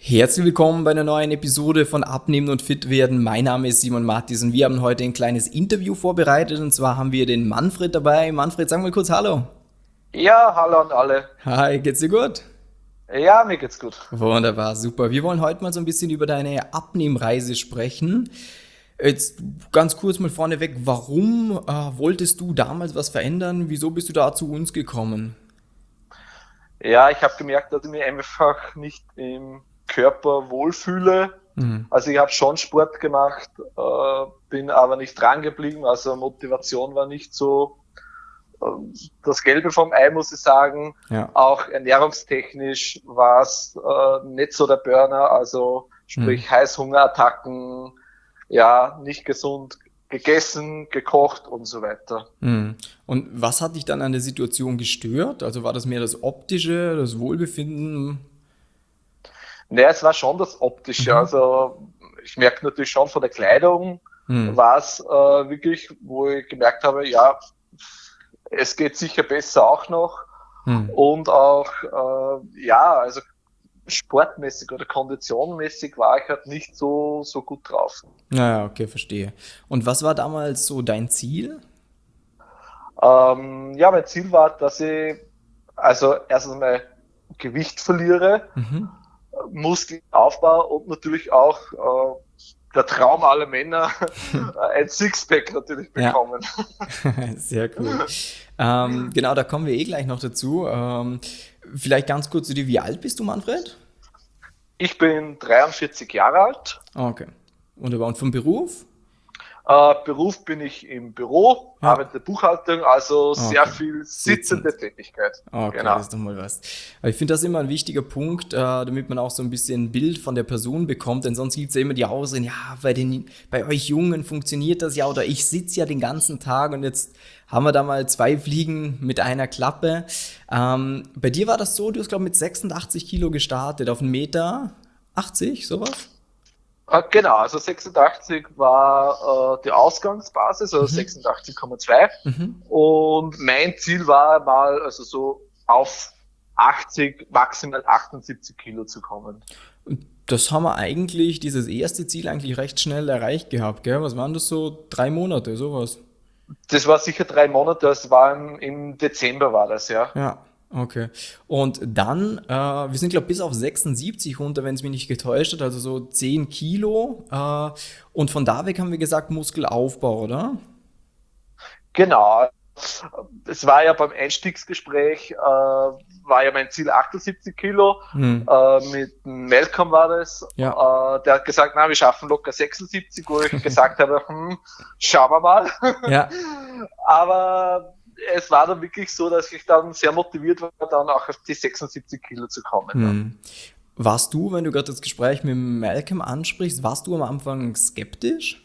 Herzlich willkommen bei einer neuen Episode von Abnehmen und Fit werden. Mein Name ist Simon Mattis und wir haben heute ein kleines Interview vorbereitet und zwar haben wir den Manfred dabei. Manfred, sag mal kurz Hallo. Ja, hallo an alle. Hi, geht's dir gut? Ja, mir geht's gut. Wunderbar, super. Wir wollen heute mal so ein bisschen über deine Abnehmreise sprechen. Jetzt ganz kurz mal vorneweg, warum wolltest du damals was verändern? Wieso bist du da zu uns gekommen? Ja, ich habe gemerkt, dass ich mich einfach nicht im Körper wohlfühle. Mhm. Also ich habe schon Sport gemacht, bin aber nicht dran geblieben. Also Motivation war nicht so äh, das Gelbe vom Ei, muss ich sagen. Ja. Auch ernährungstechnisch war es nicht so der Burner. Also Mhm. sprich Heißhungerattacken, ja, nicht gesund gegessen, gekocht und so weiter. Mhm. Und was hat dich dann an der Situation gestört? Also war das mehr das Optische, das Wohlbefinden? Naja, es war schon das Optische. Mhm. Also ich merke natürlich schon von der Kleidung Mhm. war es wirklich, wo ich gemerkt habe, ja, es geht sicher besser auch noch. Mhm. Und auch, ja, also sportmäßig oder konditionmäßig war ich halt nicht so gut drauf. Naja, okay, verstehe. Und was war damals so dein Ziel? Ja, mein Ziel war, dass ich also erstens mal Gewicht verliere, Mhm. Muskelaufbau und natürlich auch der Traum aller Männer, ein Sixpack natürlich Ja, bekommen. sehr cool. Genau, da kommen wir eh gleich noch dazu. Vielleicht ganz kurz zu dir, wie alt bist du, Manfred? Ich bin 43 Jahre alt. Okay. Wunderbar. Und vom Beruf? Beruf bin ich im Büro, Ja. arbeite Buchhaltung, also sehr Okay. viel Sitzend. sitzende Tätigkeit. Okay, Genau. das ist doch mal was. Aber ich finde das immer ein wichtiger Punkt, damit man auch so ein bisschen ein Bild von der Person bekommt, denn sonst gibt es ja immer die Ausreden, ja, bei euch Jungen funktioniert das ja oder ich sitze ja den ganzen Tag und jetzt haben wir da mal zwei Fliegen mit einer Klappe. Bei dir war das so, du hast glaube ich mit 86 Kilo gestartet auf 1,80 Meter, sowas? Genau, also 86 war die Ausgangsbasis, also Mhm. 86,2. Mhm. Und mein Ziel war mal, also so auf 80, maximal 78 Kilo zu kommen. Und das haben wir eigentlich, dieses erste Ziel eigentlich recht schnell erreicht gehabt, gell? Was waren das so? 3 Monate, sowas? Das war sicher 3 Monate, das war im Dezember war das, ja. Ja, okay. Und dann, wir sind, glaube ich, bis auf 76 runter, wenn es mich nicht getäuscht hat, also so 10 Kilo. Und von da weg haben wir gesagt Muskelaufbau, oder? Genau. Es war ja beim Einstiegsgespräch, war ja mein Ziel 78 Kilo. Hm. Mit Malcolm war das. Ja, Der hat gesagt, na, wir schaffen locker 76, wo ich gesagt habe, schauen wir mal. ja. Aber es war dann wirklich so, dass ich dann sehr motiviert war, dann auch auf die 76 Kilo zu kommen. Ja. Hm. Warst du, wenn du gerade das Gespräch mit Malcolm ansprichst, warst du am Anfang skeptisch?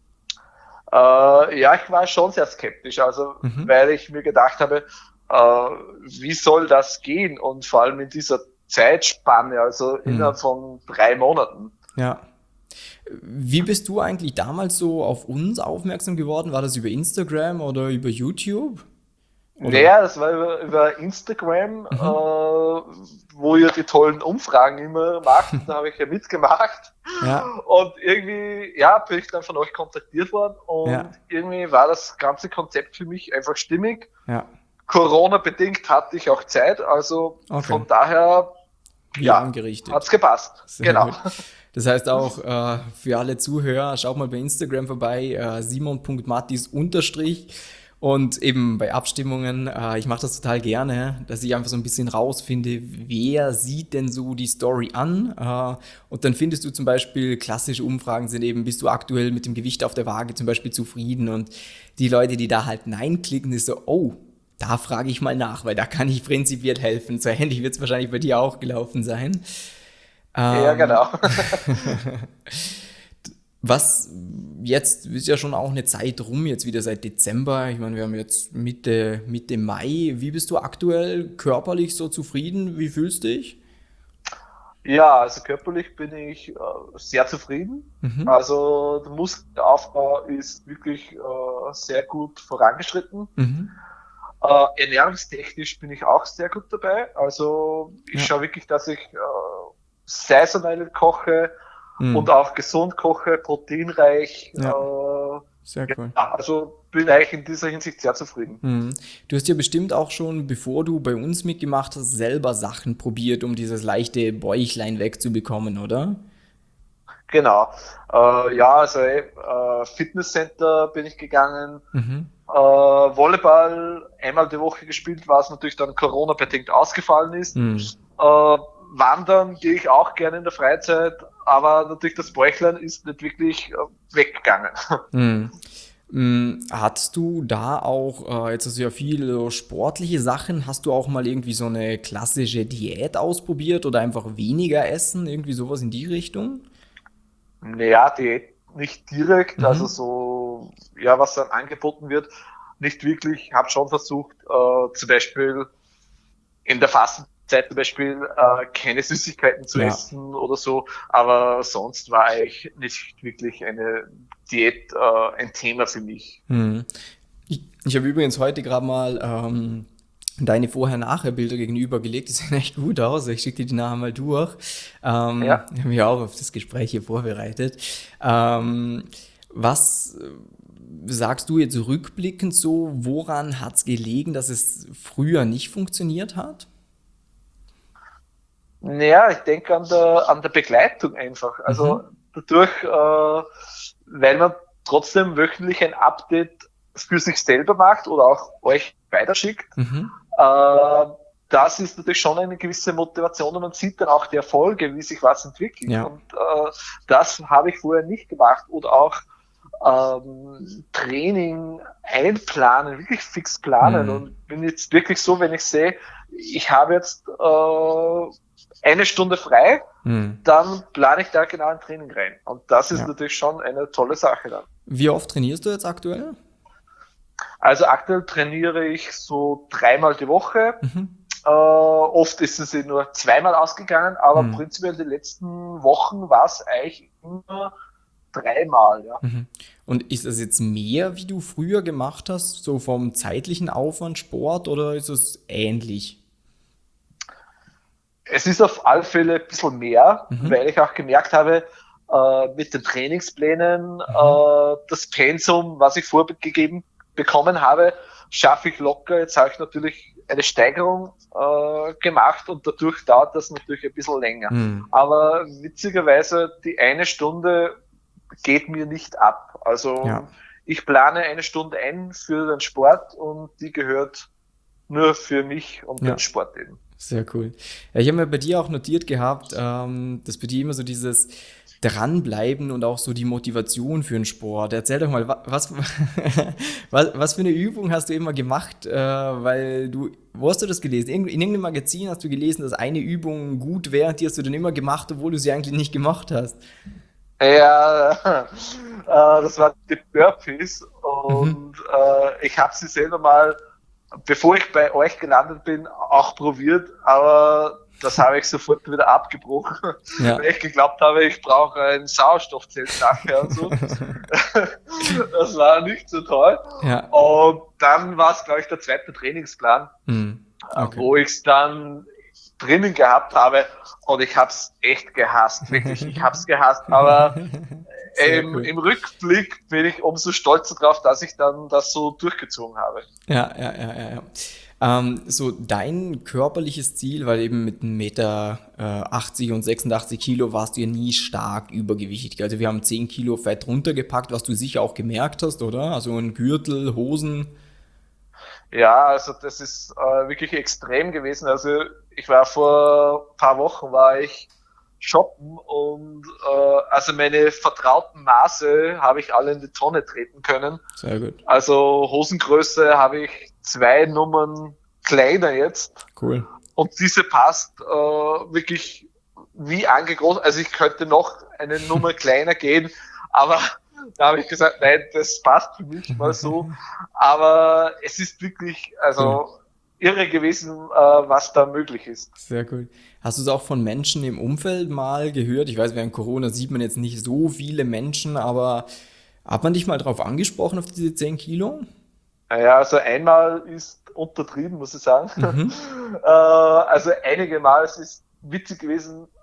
Ja, ich war schon sehr skeptisch, also Mhm. weil ich mir gedacht habe, wie soll das gehen? Und vor allem in dieser Zeitspanne, also Hm. innerhalb von 3 Monaten. Ja. Wie bist du eigentlich damals so auf uns aufmerksam geworden? War das über Instagram oder über YouTube? Oder? Naja, das war über Instagram, Mhm. wo ihr die tollen Umfragen immer macht. Da habe ich ja mitgemacht. Ja, Und irgendwie, ja, bin ich dann von euch kontaktiert worden ja, und irgendwie war das ganze Konzept für mich einfach stimmig. ja. Corona-bedingt hatte ich auch Zeit, also Okay. von daher, Wie ja, angerichtet. hat's gepasst. Sehr Genau. gut. Das heißt auch für alle Zuhörer, schaut mal bei Instagram vorbei, simon.mattis unterstrich. Und eben bei Abstimmungen, ich mache das total gerne, dass ich einfach so ein bisschen rausfinde, wer sieht denn so die Story an. Und dann findest du zum Beispiel, klassische Umfragen sind eben, bist du aktuell mit dem Gewicht auf der Waage zum Beispiel zufrieden? Und die Leute, die da halt Nein klicken, ist so, oh, da frage ich mal nach, weil da kann ich prinzipiell helfen. So ähnlich wird es wahrscheinlich bei dir auch gelaufen sein. Ja, Ähm, genau. Was jetzt ist ja schon auch eine Zeit rum, jetzt wieder seit Dezember. Ich meine, wir haben jetzt Mitte Mai. Wie bist du aktuell körperlich so zufrieden? Wie fühlst du dich? Ja, also körperlich bin ich sehr zufrieden. Mhm. Also der Muskelaufbau ist wirklich sehr gut vorangeschritten. Mhm. Ernährungstechnisch bin ich auch sehr gut dabei. Also ich Ja. schaue wirklich, dass ich saisonell koche und auch gesund koche, proteinreich. Ja. Sehr cool. Ja, also bin eigentlich in dieser Hinsicht sehr zufrieden. Du hast ja bestimmt auch schon, bevor du bei uns mitgemacht hast, selber Sachen probiert, um dieses leichte Bäuchlein wegzubekommen, oder? Genau. Ja, also Fitnesscenter bin ich gegangen. Mhm. Volleyball einmal die Woche gespielt, was natürlich dann Corona-bedingt ausgefallen ist. Mhm. Wandern gehe ich auch gerne in der Freizeit, aber natürlich das Bäuchlein ist nicht wirklich weggegangen. Mhm. Hattest du da auch, jetzt hast du ja viele so sportliche Sachen, hast du auch mal irgendwie so eine klassische Diät ausprobiert oder einfach weniger essen, irgendwie sowas in die Richtung? Naja, Diät nicht direkt, also Mhm. so, ja, was dann angeboten wird, nicht wirklich. Habe schon versucht, zum Beispiel in der Fastenzeit zum Beispiel keine Süßigkeiten zu Ja. essen oder so, aber sonst war eigentlich nicht wirklich eine Diät ein Thema für mich. Mhm. Ich habe übrigens heute gerade mal deine Vorher-Nachher-Bilder gegenübergelegt. Die sehen echt gut aus. Ich schicke dir die nachher mal durch. Ja, Ich habe mich auch auf das Gespräch hier vorbereitet. Was sagst du jetzt rückblickend so, woran hat es gelegen, dass es früher nicht funktioniert hat? naja, ich denke an der Begleitung einfach. Also Mhm. dadurch, weil man trotzdem wöchentlich ein Update für sich selber macht oder auch euch weiterschickt, Mhm. Äh, das ist natürlich schon eine gewisse Motivation und man sieht dann auch die Erfolge, wie sich was entwickelt. Ja. Und das habe ich vorher nicht gemacht. Oder auch Training einplanen, wirklich fix planen. Mhm. Und bin jetzt wirklich so, wenn ich sehe, ich habe jetzt eine Stunde frei, Mhm. dann plane ich da genau ein Training rein. Und das ist Ja. natürlich schon eine tolle Sache dann. Wie oft trainierst du jetzt aktuell? Also aktuell trainiere ich so dreimal die Woche. Mhm. Oft ist es nur zweimal ausgegangen, aber Mhm. prinzipiell die letzten Wochen war es eigentlich immer dreimal, ja. Mhm. Und ist es jetzt mehr, wie du früher gemacht hast, so vom zeitlichen Aufwand Sport, oder ist es ähnlich? Es ist auf alle Fälle ein bisschen mehr, Mhm. weil ich auch gemerkt habe, mit den Trainingsplänen, Mhm. das Pensum, was ich vorgegeben bekommen habe, schaffe ich locker. Jetzt habe ich natürlich eine Steigerung gemacht und dadurch dauert das natürlich ein bisschen länger. Mhm. Aber witzigerweise, die eine Stunde geht mir nicht ab. Ja, Also ich plane eine Stunde ein für den Sport und die gehört nur für mich und den ja, Sport eben. sehr cool. Ja, ich habe mir bei dir auch notiert gehabt, dass bei dir immer so dieses Dranbleiben und auch so die Motivation für den Sport. Erzähl doch mal, was für eine Übung hast du immer gemacht? Weil du, wo hast du das gelesen? In irgendeinem Magazin hast du gelesen, dass eine Übung gut wäre, die hast du dann immer gemacht, obwohl du sie eigentlich nicht gemacht hast. Ja, das waren die Burpees Mhm. und ich habe sie selber mal, bevor ich bei euch gelandet bin, auch probiert, aber das habe ich sofort wieder abgebrochen, Ja. weil ich geglaubt habe, ich brauche ein Sauerstoffzelt nachher und so. Das war nicht so toll. Ja. Und dann war es, glaube ich, der zweite Trainingsplan, Mhm. Okay. wo ich es dann drinnen gehabt habe und ich habe es echt gehasst, wirklich, ich habe es gehasst, aber Sehr cool. im Rückblick bin ich umso stolzer drauf, dass ich dann das so durchgezogen habe. Ja, ja, ja, ja, ja. So dein körperliches Ziel, weil eben mit 1,80 Meter 80 und 86 Kilo warst du ja nie stark übergewichtig. Also wir haben 10 Kilo Fett runtergepackt, was du sicher auch gemerkt hast, oder? Also ein Gürtel, Hosen. Ja, also das ist wirklich extrem gewesen. Also ich war vor ein paar Wochen war ich shoppen und also meine vertrauten Maße habe ich alle in die Tonne treten können. Sehr gut. Also Hosengröße habe ich zwei Nummern kleiner jetzt Cool. und diese passt wirklich wie angegossen. Also ich könnte noch eine Nummer kleiner gehen, aber da habe ich gesagt, nein, das passt für mich mal so. Aber es ist wirklich, Cool. also irre gewesen, was da möglich ist. Sehr cool. Hast du es auch von Menschen im Umfeld mal gehört? Ich weiß, während Corona sieht man jetzt nicht so viele Menschen, aber hat man dich mal drauf angesprochen, auf diese 10 Kilo? Ja, also einmal ist untertrieben, muss ich sagen. Mhm. Also einige Mal, es ist witzig gewesen,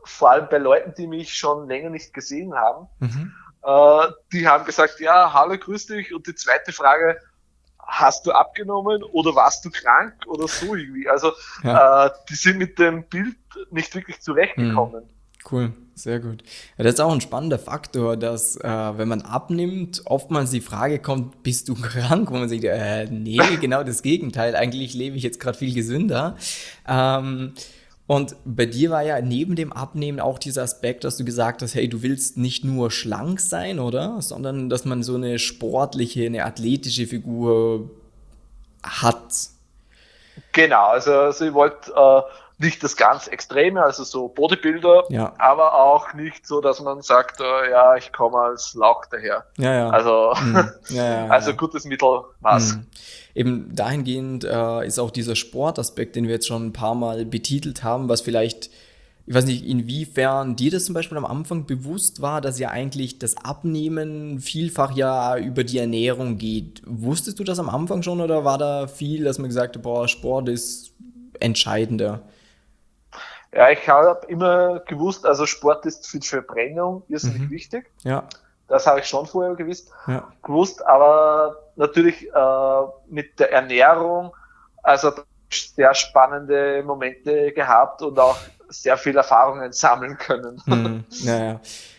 vor allem bei Leuten, die mich schon länger nicht gesehen haben, Mhm. die haben gesagt, ja, hallo, grüß dich. Und die zweite Frage, hast du abgenommen oder warst du krank oder so irgendwie? Also Ja. die sind mit dem Bild nicht wirklich Mhm. zurechtgekommen. Cool, sehr gut. Ja, das ist auch ein spannender Faktor, dass wenn man abnimmt, oftmals die Frage kommt, bist du krank? Wo man sagt, nee, genau das Gegenteil. Eigentlich lebe ich jetzt gerade viel gesünder. Ähm, und bei dir war ja neben dem Abnehmen auch dieser Aspekt, dass du gesagt hast, hey, du willst nicht nur schlank sein, oder? Sondern dass man so eine sportliche, eine athletische Figur hat. Genau, also ich wollte nicht das ganz Extreme, also so Bodybuilder, Ja, aber auch nicht so, dass man sagt, ja, ich komme als Lauch daher. ja, ja. Also, Ja, ja, also ja. gutes Mittelmaß. Mhm. Eben dahingehend ist auch dieser Sportaspekt, den wir jetzt schon ein paar Mal betitelt haben, was vielleicht, ich weiß nicht, inwiefern dir das zum Beispiel am Anfang bewusst war, dass ja eigentlich das Abnehmen vielfach ja über die Ernährung geht. Wusstest du das am Anfang schon oder war da viel, dass man gesagt hat, boah, Sport ist entscheidender? Ja, ich habe immer gewusst, also Sport ist für die Verbrennung irrsinnig Mhm. wichtig. Ja, Das habe ich schon vorher ja. gewusst, aber natürlich mit der Ernährung, also sehr spannende Momente gehabt und auch sehr viele Erfahrungen sammeln können. Ja, ja.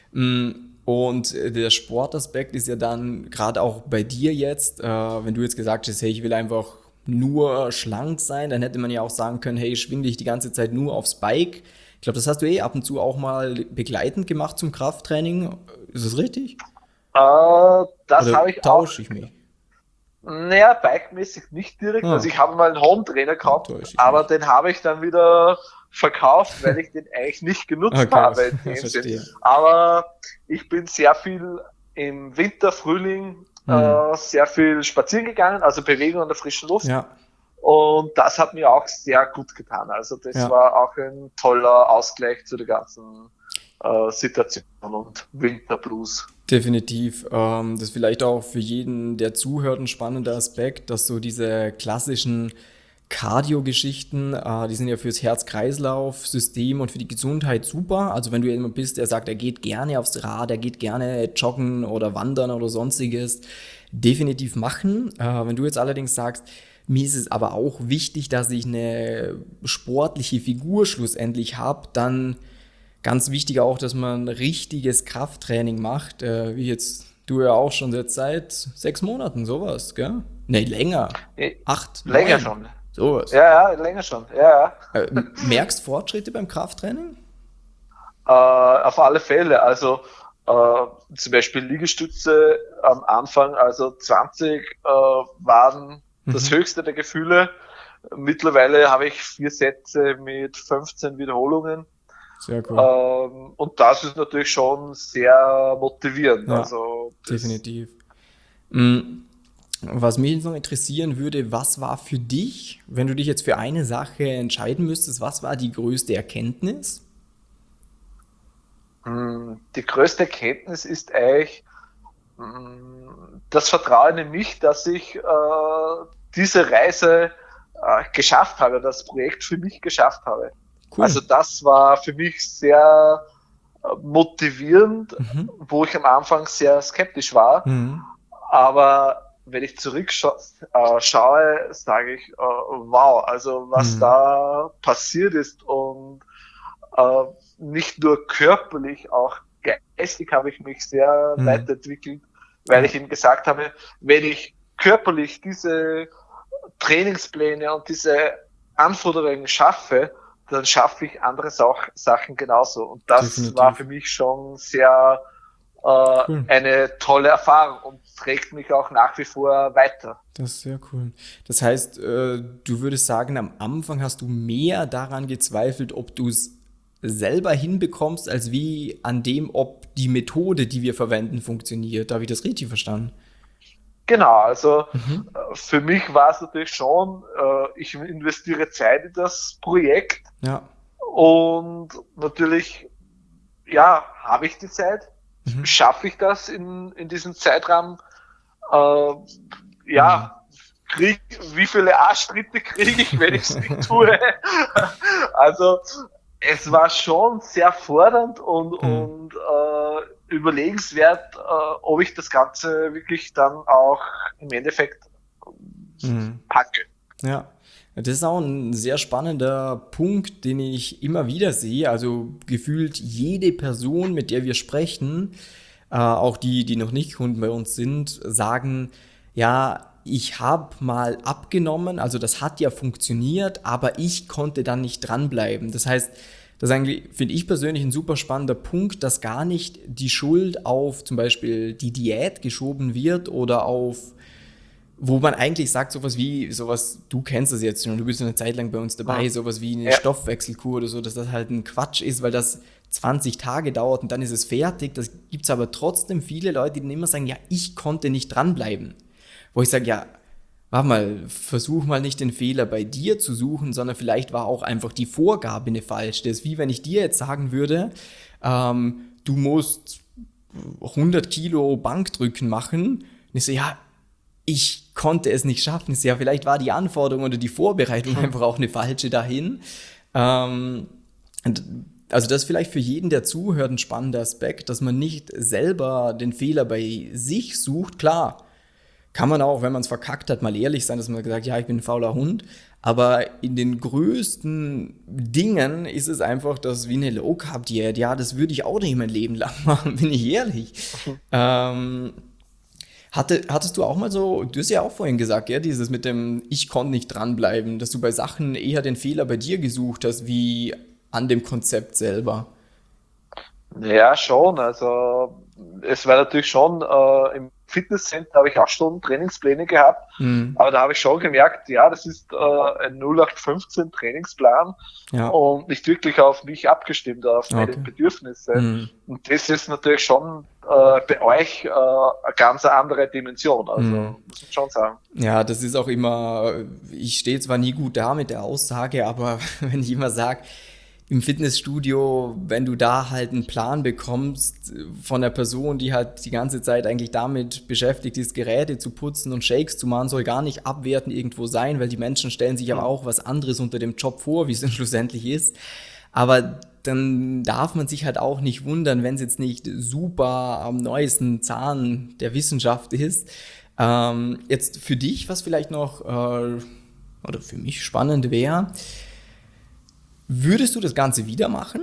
Und der Sportaspekt ist ja dann gerade auch bei dir jetzt, wenn du jetzt gesagt hast, hey, ich will einfach nur schlank sein, dann hätte man ja auch sagen können, hey, schwing dich die ganze Zeit nur aufs Bike. Ich glaube, das hast du ab und zu auch mal begleitend gemacht zum Krafttraining. Ist das richtig? Das Oder habe ich auch, tausche ich mich? naja, bikemäßig nicht direkt. Also Ah, ich habe mal einen Home-Trainer dann gehabt, täusche ich aber mich. den habe ich dann wieder verkauft, weil ich den eigentlich nicht genutzt Okay, habe in dem Sinn. verstehe. Aber ich bin sehr viel im Winter, Frühling Hm. sehr viel spazieren gegangen, also Bewegung an der frischen Luft. Ja, Und das hat mir auch sehr gut getan. Also das ja. war auch ein toller Ausgleich zu der ganzen Situation und Winterblues. Definitiv. Das ist vielleicht auch für jeden, der zuhört, ein spannender Aspekt, dass so diese klassischen Cardio-Geschichten, die sind ja fürs Herz-Kreislauf-System und für die Gesundheit super. Also wenn du jemand bist, der sagt, er geht gerne aufs Rad, er geht gerne joggen oder wandern oder sonstiges, definitiv machen. Wenn du jetzt allerdings sagst, mir ist es aber auch wichtig, dass ich eine sportliche Figur schlussendlich habe, dann ganz wichtig auch, dass man richtiges Krafttraining macht, wie jetzt du ja auch schon seit 6 Monaten, sowas, gell? Ne, länger. Eh, 8, Länger 9, schon. sowas. Ja, ja, länger schon. Ja, ja. Merkst Fortschritte beim Krafttraining? Auf alle Fälle. Also zum Beispiel Liegestütze am Anfang, also 20 waren das Mhm. höchste der Gefühle. Mittlerweile habe ich 4 Sätze mit 15 Wiederholungen. Sehr cool. Und das ist natürlich schon sehr motivierend. Ja, Also das, definitiv. Mm, Was mich jetzt noch interessieren würde, was war für dich, wenn du dich jetzt für eine Sache entscheiden müsstest, was war die größte Erkenntnis? die größte Erkenntnis ist eigentlich das Vertrauen in mich, dass ich diese Reise geschafft habe, das Projekt für mich geschafft habe. Cool. Also das war für mich sehr motivierend, Mhm. wo ich am Anfang sehr skeptisch war. Mhm. Aber wenn ich zurückschaue, sage ich, wow, also was Mhm. da passiert ist und äh, nicht nur körperlich, auch geistig habe ich mich sehr Mhm. weiterentwickelt, weil Ja, ich ihm gesagt habe, wenn ich körperlich diese Trainingspläne und diese Anforderungen schaffe, dann schaffe ich andere Sachen genauso. Und das war für definitiv. mich schon sehr Cool. eine tolle Erfahrung und trägt mich auch nach wie vor weiter. Das ist sehr cool. Das heißt, du würdest sagen, am Anfang hast du mehr daran gezweifelt, ob du es selber hinbekommst, als wie an dem, ob die Methode, die wir verwenden, funktioniert. Habe ich das richtig verstanden? Genau, also Mhm. für mich war es natürlich schon, ich investiere Zeit in das Projekt Ja. und natürlich, ja, habe ich die Zeit, Mhm. schaffe ich das in diesem Zeitrahmen, äh, Mhm. ja, krieg, wie viele Arschtritte kriege ich, wenn ich es nicht tue? Also es war schon sehr fordernd Mhm. und überlegenswert, ob ich das Ganze wirklich dann auch im Endeffekt Mhm. packe. Ja, das ist auch ein sehr spannender Punkt, den ich immer wieder sehe. Also gefühlt jede Person, mit der wir sprechen, auch die, die noch nicht Kunden bei uns sind, sagen, ja, ich habe mal abgenommen, also das hat ja funktioniert, aber ich konnte dann nicht dranbleiben. Das heißt, das ist eigentlich, finde ich persönlich, ein super spannender Punkt, dass gar nicht die Schuld auf zum Beispiel die Diät geschoben wird oder auf, wo man eigentlich sagt, sowas, du kennst das jetzt schon, du bist eine Zeit lang bei uns Hm. dabei, sowas wie eine Ja, Stoffwechselkur oder so, dass das halt ein Quatsch ist, weil das 20 Tage dauert und dann ist es fertig. Das gibt es aber trotzdem viele Leute, die dann immer sagen, ja, ich konnte nicht dranbleiben. Wo ich sage, ja, warte mal, versuch mal nicht den Fehler bei dir zu suchen, sondern vielleicht war auch einfach die Vorgabe eine falsche. Das ist wie wenn ich dir jetzt sagen würde, du musst 100 Kilo Bankdrücken machen. Und ich so, ja, ich konnte es nicht schaffen. Ich so, ja, vielleicht war die Anforderung oder die Vorbereitung einfach auch eine falsche dahin. Ähm, und also das ist vielleicht für jeden, der zuhört, ein spannender Aspekt, dass man nicht selber den Fehler bei sich sucht. Klar, kann man auch, wenn man es verkackt hat, mal ehrlich sein, dass man gesagt, ja, ich bin ein fauler Hund. Aber in den größten Dingen ist es einfach, dass wie eine Low Carb Diät, ja, das würde ich auch nicht mein Leben lang machen, bin ich ehrlich. Ähm, hattest du auch mal so, du hast ja auch vorhin gesagt, ja, dieses mit dem ich konnte nicht dranbleiben, dass du bei Sachen eher den Fehler bei dir gesucht hast, wie an dem Konzept selber. ja, schon. Also es war natürlich schon im Fitnesscenter habe ich auch schon Trainingspläne gehabt, Hm, aber da habe ich schon gemerkt, ja, das ist ein 0815 Trainingsplan ja, und nicht wirklich auf mich abgestimmt, auf meine okay. Bedürfnisse. Hm, Und das ist natürlich schon bei euch eine ganz andere Dimension, hm. also muss man schon sagen. Ja, das ist auch immer, ich stehe zwar nie gut da mit der Aussage, aber wenn ich immer sage, im Fitnessstudio, wenn du da halt einen Plan bekommst von der Person, die halt die ganze Zeit eigentlich damit beschäftigt ist, Geräte zu putzen und Shakes zu machen, soll gar nicht abwertend irgendwo sein, weil die Menschen stellen sich aber Hm. auch was anderes unter dem Job vor, wie es dann schlussendlich ist. Aber dann darf man sich halt auch nicht wundern, wenn es jetzt nicht super am neuesten Zahn der Wissenschaft ist. Jetzt für dich, was vielleicht noch oder für mich spannend wäre, würdest du das Ganze wieder machen?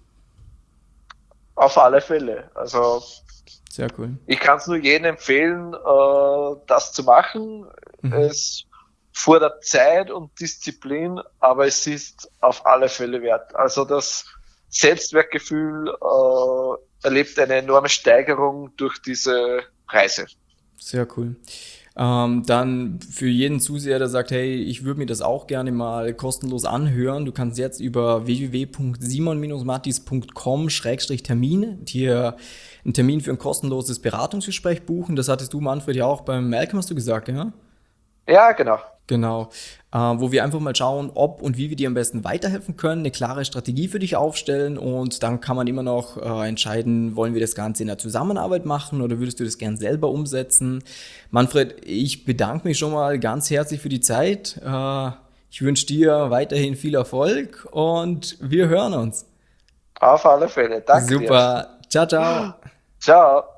Auf alle Fälle. Also Sehr cool. ich kann es nur jedem empfehlen, das zu machen. Mhm. Es fordert Zeit und Disziplin, aber es ist auf alle Fälle wert. Also das Selbstwertgefühl erlebt eine enorme Steigerung durch diese Reise. Sehr cool. Dann für jeden Zuseher, der sagt, hey, ich würde mir das auch gerne mal kostenlos anhören, du kannst jetzt über www.simon-mattis.com/Termin dir einen Termin für ein kostenloses Beratungsgespräch buchen. Das hattest du, Manfred, ja auch beim Malcolm, hast du gesagt, ja? Ja, genau. Genau. Wo wir einfach mal schauen, ob und wie wir dir am besten weiterhelfen können, eine klare Strategie für dich aufstellen und dann kann man immer noch entscheiden, wollen wir das Ganze in der Zusammenarbeit machen oder würdest du das gern selber umsetzen? Manfred, ich bedanke mich schon mal ganz herzlich für die Zeit. Ich wünsche dir weiterhin viel Erfolg und wir hören uns. Auf alle Fälle. Danke dir. Super. Ciao, ciao. Ciao.